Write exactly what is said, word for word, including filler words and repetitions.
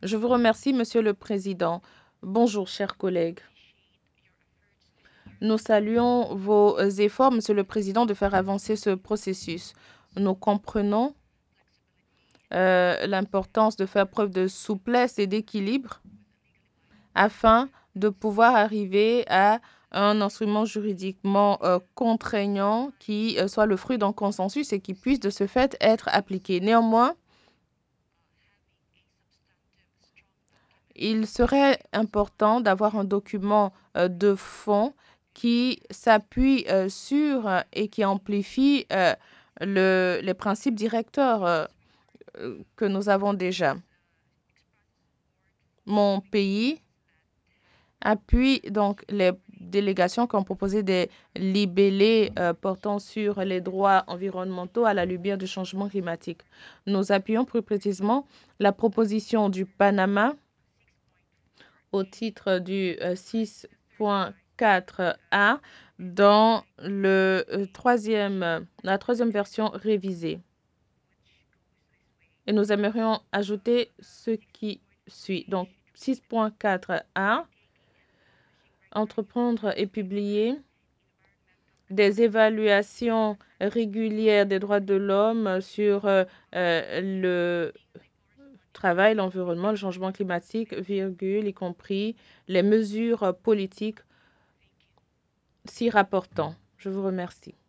Je vous remercie, Monsieur le Président. Bonjour, chers collègues. Nous saluons vos efforts, Monsieur le Président, de faire avancer ce processus. Nous comprenons euh, l'importance de faire preuve de souplesse et d'équilibre afin de pouvoir arriver à un instrument juridiquement euh, contraignant qui euh, soit le fruit d'un consensus et qui puisse de ce fait être appliqué. Néanmoins, il serait important d'avoir un document euh, de fond qui s'appuie euh, sur euh, et qui amplifie euh, le, les principes directeurs euh, euh, que nous avons déjà. Mon pays appuie donc les délégations qui ont proposé des libellés euh, portant sur les droits environnementaux à la lumière du changement climatique. Nous appuyons plus précisément la proposition du Panama au titre du euh, six point quatre A dans le euh, troisième, la troisième version révisée. Et nous aimerions ajouter ce qui suit. Donc, six point quatre A, entreprendre et publier des évaluations régulières des droits de l'homme sur euh, euh, le travail, l'environnement, le changement climatique, virgule, y compris les mesures politiques s'y rapportant. Je vous remercie.